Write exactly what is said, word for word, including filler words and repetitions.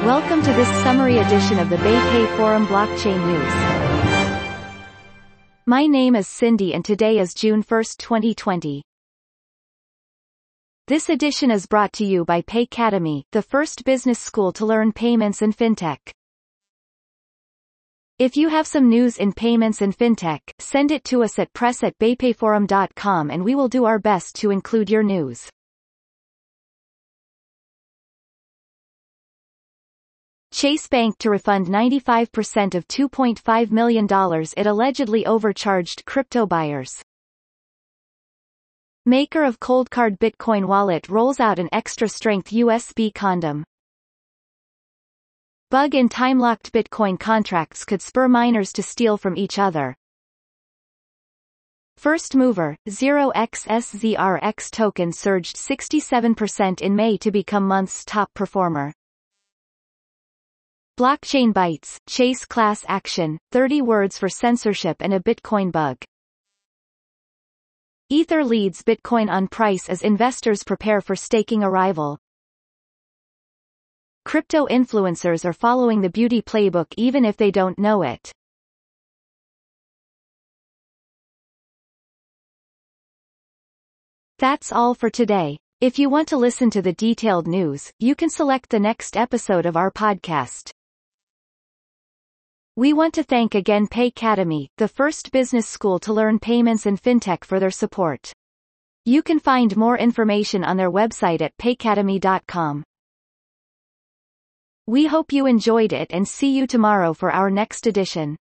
Welcome to this summary edition of the BayPay Forum Blockchain News. My name is Cindy and today is June first twenty twenty. This edition is brought to you by Paycademy, the first business school to learn payments and fintech. If you have some news in payments and fintech, send it to us at press at baypayforum dot com and we will do our best to include your news. Chase Bank to refund ninety-five percent of two point five million dollars it allegedly overcharged crypto buyers. Maker of Coldcard Bitcoin wallet rolls out an extra-strength U S B condom. Bug in time-locked Bitcoin contracts could spur miners to steal from each other. First mover, zero x S Z R X token surged sixty-seven percent in May to become month's top performer. Blockchain Bytes, Chase class action, thirty words for censorship and a Bitcoin bug. Ether leads Bitcoin on price as investors prepare for staking arrival. Crypto influencers are following the beauty playbook even if they don't know it. That's all for today. If you want to listen to the detailed news, you can select the next episode of our podcast. We want to thank again Paycademy, the first business school to learn payments and fintech, for their support. You can find more information on their website at paycademy dot com. We hope you enjoyed it and see you tomorrow for our next edition.